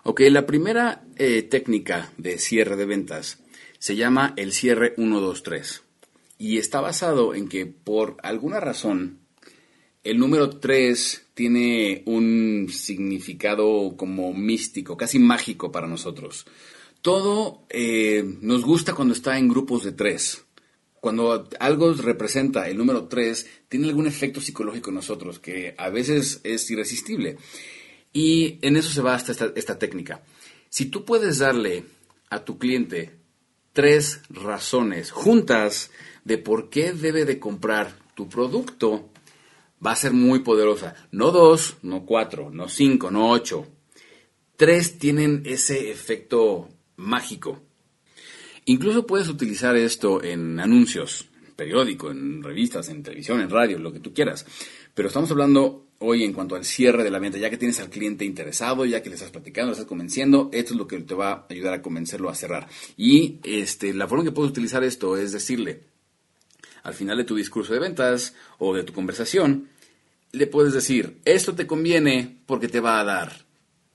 Ok, la primera técnica de cierre de ventas se llama el cierre 1, 2, 3. Y está basado en que por alguna razón el número 3 tiene un significado como místico, casi mágico para nosotros. Todo nos gusta cuando está en grupos de 3. Cuando algo representa el número 3, tiene algún efecto psicológico en nosotros que a veces es irresistible. Y en eso se basa esta técnica. Si tú puedes darle a tu cliente 3 razones juntas de por qué debe de comprar tu producto, va a ser muy poderosa. No 2, no 4, no 5, no 8. 3 tienen ese efecto mágico. Incluso puedes utilizar esto en anuncios, en periódico, en revistas, en televisión, en radio, lo que tú quieras. Pero estamos hablando hoy en cuanto al cierre de la venta, ya que tienes al cliente interesado, ya que le estás platicando, le estás convenciendo, esto es lo que te va a ayudar a convencerlo a cerrar. Y la forma en que puedes utilizar esto es decirle, al final de tu discurso de ventas o de tu conversación, le puedes decir, esto te conviene porque te va a dar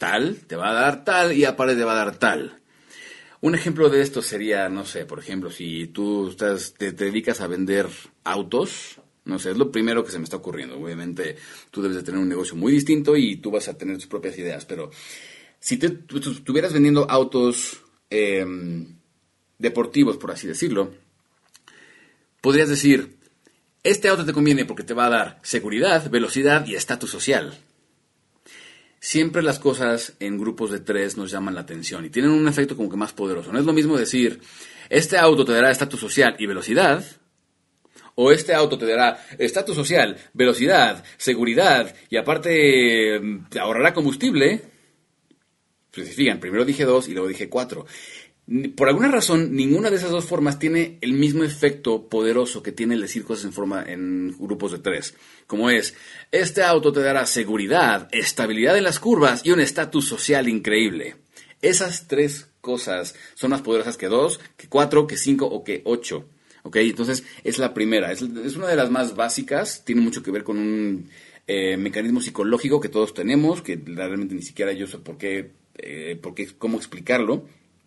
tal y aparte te va a dar tal. Un ejemplo de esto sería, no sé, por ejemplo, si tú te dedicas a vender autos, no sé, es lo primero que se me está ocurriendo. Obviamente tú debes de tener un negocio muy distinto y tú vas a tener tus propias ideas, pero si tú estuvieras vendiendo autos deportivos, por así decirlo, podrías decir, este auto te conviene porque te va a dar seguridad, velocidad y estatus social. Siempre las cosas en grupos de 3 nos llaman la atención y tienen un efecto como que más poderoso. No es lo mismo decir, este auto te dará estatus social y velocidad, o este auto te dará estatus social, velocidad, seguridad y aparte te ahorrará combustible. Pues si fijan, primero dije 2 y luego dije 4. Por alguna razón, ninguna de esas dos formas tiene el mismo efecto poderoso que tiene el decir cosas en grupos de 3. Como es, este auto te dará seguridad, estabilidad en las curvas y un estatus social increíble. Esas 3 cosas son más poderosas que 2, que 4, que 5 o que 8. ¿Ok? Entonces, es la primera. Es una de las más básicas. Tiene mucho que ver con un mecanismo psicológico que todos tenemos, que realmente ni siquiera yo sé cómo explicarlo.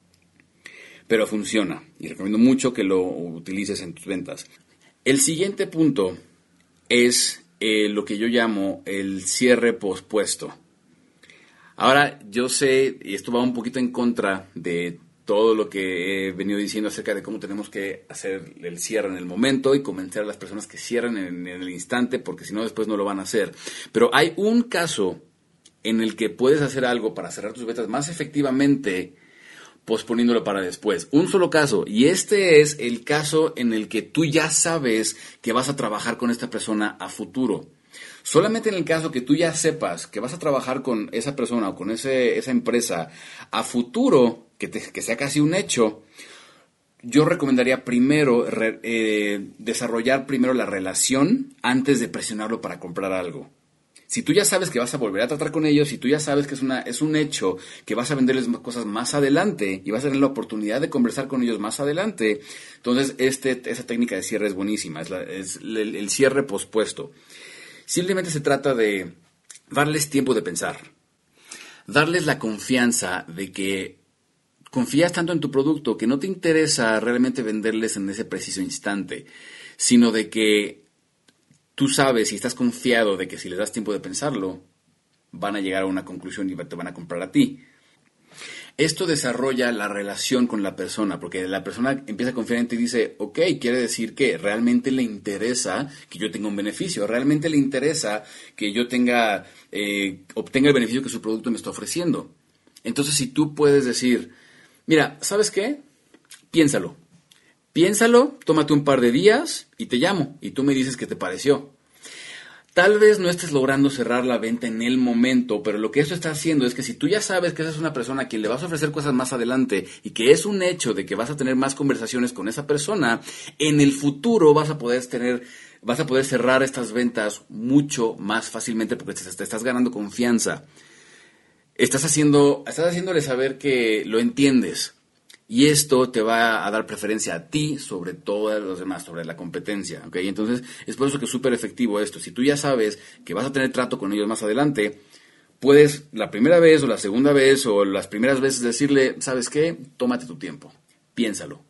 Pero funciona y recomiendo mucho que lo utilices en tus ventas. El siguiente punto es lo que yo llamo el cierre pospuesto. Ahora, yo sé, y esto va un poquito en contra de todo lo que he venido diciendo acerca de cómo tenemos que hacer el cierre en el momento y convencer a las personas que cierren en el instante, porque si no, después no lo van a hacer. Pero hay un caso en el que puedes hacer algo para cerrar tus ventas más efectivamente posponiéndolo para después. Un solo caso, y este es el caso en el que tú ya sabes que vas a trabajar con esta persona a futuro. Solamente en el caso que tú ya sepas que vas a trabajar con esa persona o con esa empresa a futuro, que sea casi un hecho, yo recomendaría primero desarrollar primero la relación antes de presionarlo para comprar algo. Si tú ya sabes que vas a volver a tratar con ellos, si tú ya sabes que es un hecho que vas a venderles cosas más adelante y vas a tener la oportunidad de conversar con ellos más adelante, entonces esa técnica de cierre es buenísima, es el cierre pospuesto. Simplemente se trata de darles tiempo de pensar, darles la confianza de que confías tanto en tu producto que no te interesa realmente venderles en ese preciso instante, sino de que tú sabes y estás confiado de que si les das tiempo de pensarlo, van a llegar a una conclusión y te van a comprar a ti. Esto desarrolla la relación con la persona, porque la persona empieza a confiar en ti y dice, ok, quiere decir que realmente le interesa que yo tenga un beneficio, realmente le interesa que yo obtenga el beneficio que su producto me está ofreciendo. Entonces, si tú puedes decir, mira, ¿sabes qué? Piénsalo, tómate un par de días y te llamo y tú me dices qué te pareció. Tal vez no estés logrando cerrar la venta en el momento, pero lo que eso está haciendo es que si tú ya sabes que esa es una persona a quien le vas a ofrecer cosas más adelante y que es un hecho de que vas a tener más conversaciones con esa persona, en el futuro vas a poder cerrar estas ventas mucho más fácilmente porque te estás ganando confianza. Estás haciéndole saber que lo entiendes. Y esto te va a dar preferencia a ti sobre todos los demás, sobre la competencia, ¿ok? Entonces, es por eso que es súper efectivo esto. Si tú ya sabes que vas a tener trato con ellos más adelante, puedes la primera vez o la segunda vez o las primeras veces decirle, ¿sabes qué? Tómate tu tiempo, piénsalo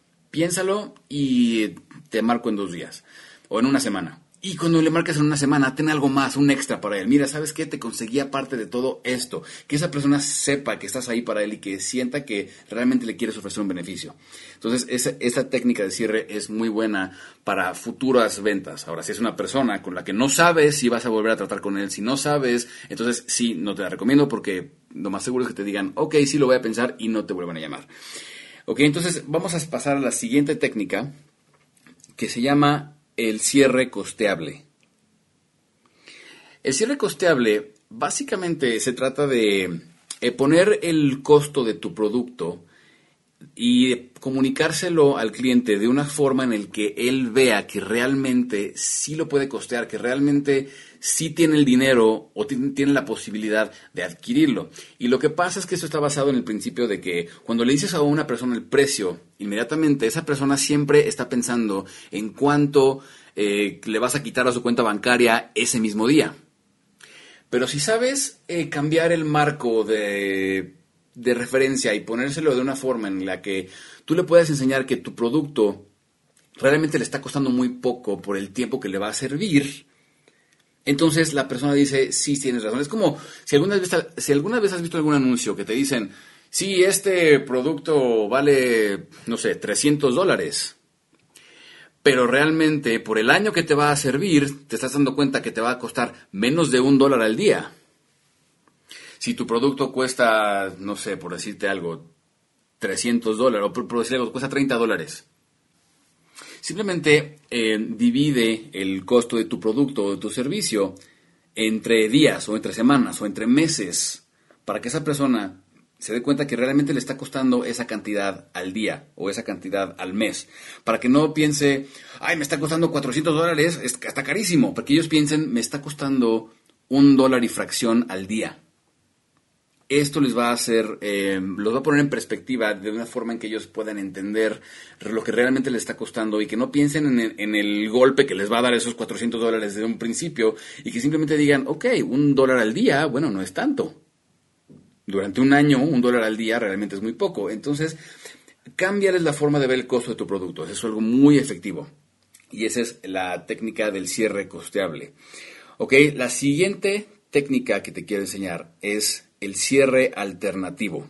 y te marco en 2 días o en una semana. Y cuando le marcas en una semana, ten algo más, un extra para él. Mira, ¿sabes qué? Te conseguí aparte de todo esto. Que esa persona sepa que estás ahí para él y que sienta que realmente le quieres ofrecer un beneficio. Entonces, esa técnica de cierre es muy buena para futuras ventas. Ahora, si es una persona con la que no sabes si vas a volver a tratar con él, si no sabes, entonces sí, no te la recomiendo porque lo más seguro es que te digan, ok, sí lo voy a pensar y no te vuelvan a llamar. Ok, entonces vamos a pasar a la siguiente técnica que se llama el cierre costeable. El cierre costeable básicamente se trata de poner el costo de tu producto y comunicárselo al cliente de una forma en la que él vea que realmente sí lo puede costear, que realmente sí tiene el dinero o tiene la posibilidad de adquirirlo. Y lo que pasa es que esto está basado en el principio de que cuando le dices a una persona el precio, inmediatamente esa persona siempre está pensando en cuánto le vas a quitar a su cuenta bancaria ese mismo día. Pero si sabes cambiar el marco de referencia y ponérselo de una forma en la que tú le puedas enseñar que tu producto realmente le está costando muy poco por el tiempo que le va a servir, entonces la persona dice, sí, tienes razón. Es como si alguna vez has visto algún anuncio que te dicen, sí, este producto vale, no sé, $300. Pero realmente por el año que te va a servir, te estás dando cuenta que te va a costar menos de $1 al día. Si tu producto cuesta, no sé, por decirte algo, $300, o por decir algo, cuesta $30. Simplemente divide el costo de tu producto o de tu servicio entre días, o entre semanas, o entre meses, para que esa persona se dé cuenta que realmente le está costando esa cantidad al día o esa cantidad al mes. Para que no piense, ay, me está costando $400, está carísimo. Para que ellos piensen, me está costando $1 y fracción al día. Esto les va a hacer, los va a poner en perspectiva de una forma en que ellos puedan entender lo que realmente les está costando y que no piensen en el golpe que les va a dar esos $400 desde un principio y que simplemente digan, ok, $1 al día, bueno, no es tanto. Durante un año, $1 al día realmente es muy poco. Entonces, cámbiales la forma de ver el costo de tu producto. Eso es algo muy efectivo. Y esa es la técnica del cierre costeable. Ok, la siguiente técnica que te quiero enseñar es el cierre alternativo.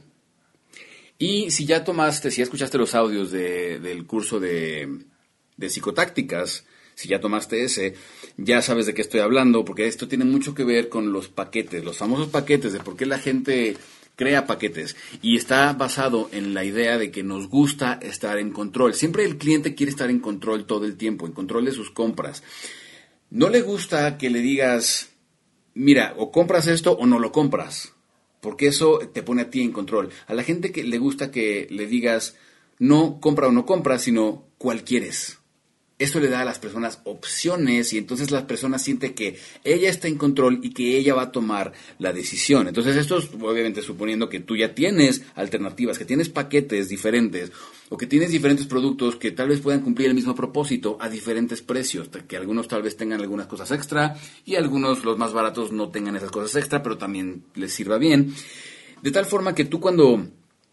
Y si ya escuchaste los audios del curso de psicotácticas, si ya tomaste ese, ya sabes de qué estoy hablando, porque esto tiene mucho que ver con los paquetes, los famosos paquetes, de por qué la gente crea paquetes. Y está basado en la idea de que nos gusta estar en control. Siempre el cliente quiere estar en control todo el tiempo, en control de sus compras. No le gusta que le digas, mira, o compras esto o no lo compras, porque eso te pone a ti en control. A la gente que le gusta que le digas, no compra o no compra, sino cuál quieres. Eso le da a las personas opciones y entonces la persona siente que ella está en control y que ella va a tomar la decisión. Entonces esto es obviamente suponiendo que tú ya tienes alternativas, que tienes paquetes diferentes o que tienes diferentes productos que tal vez puedan cumplir el mismo propósito a diferentes precios, que algunos tal vez tengan algunas cosas extra y algunos, los más baratos, no tengan esas cosas extra, pero también les sirva bien. De tal forma que tú cuando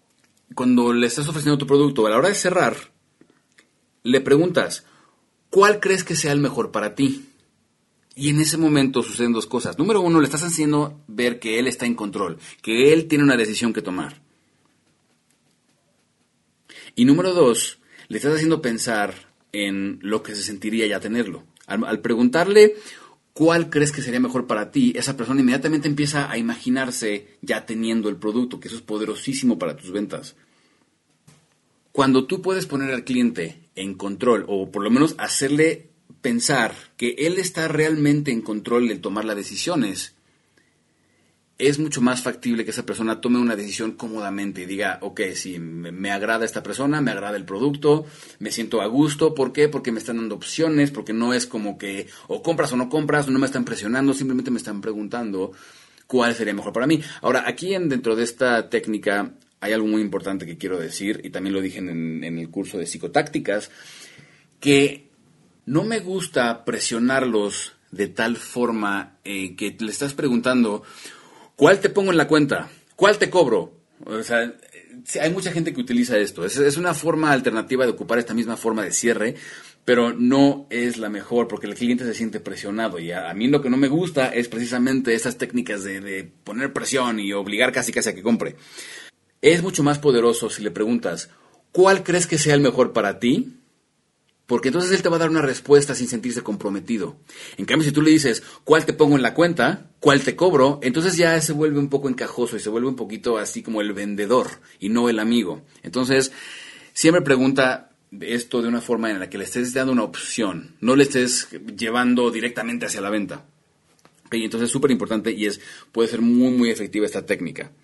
le estás ofreciendo tu producto, a la hora de cerrar, le preguntas, ¿cuál crees que sea el mejor para ti? Y en ese momento suceden 2 cosas. Número 1, le estás haciendo ver que él está en control, que él tiene una decisión que tomar. Y número 2, le estás haciendo pensar en lo que se sentiría ya tenerlo. Al preguntarle cuál crees que sería mejor para ti, esa persona inmediatamente empieza a imaginarse ya teniendo el producto, que eso es poderosísimo para tus ventas. Cuando tú puedes poner al cliente en control, o por lo menos hacerle pensar que él está realmente en control de tomar las decisiones, es mucho más factible que esa persona tome una decisión cómodamente y diga, ok, sí, me agrada esta persona, me agrada el producto, me siento a gusto. ¿Por qué? Porque me están dando opciones, porque no es como que o compras o no compras, no me están presionando, simplemente me están preguntando cuál sería mejor para mí. Ahora, aquí dentro de esta técnica hay algo muy importante que quiero decir, y también lo dije en el curso de psicotácticas, que no me gusta presionarlos de tal forma que le estás preguntando, ¿Cuál te pongo en la cuenta? ¿Cuál te cobro? O sea, hay mucha gente que utiliza esto. Es una forma alternativa de ocupar esta misma forma de cierre, pero no es la mejor porque el cliente se siente presionado. Y a mí lo que no me gusta es precisamente estas técnicas de poner presión y obligar casi a que compre. Es mucho más poderoso si le preguntas, ¿cuál crees que sea el mejor para ti? Porque entonces él te va a dar una respuesta sin sentirse comprometido. En cambio, si tú le dices, ¿cuál te pongo en la cuenta? ¿Cuál te cobro? Entonces ya se vuelve un poco encajoso y se vuelve un poquito así como el vendedor y no el amigo. Entonces, siempre pregunta esto de una forma en la que le estés dando una opción, no le estés llevando directamente hacia la venta. Y entonces es súper importante y puede ser muy, muy efectiva esta técnica.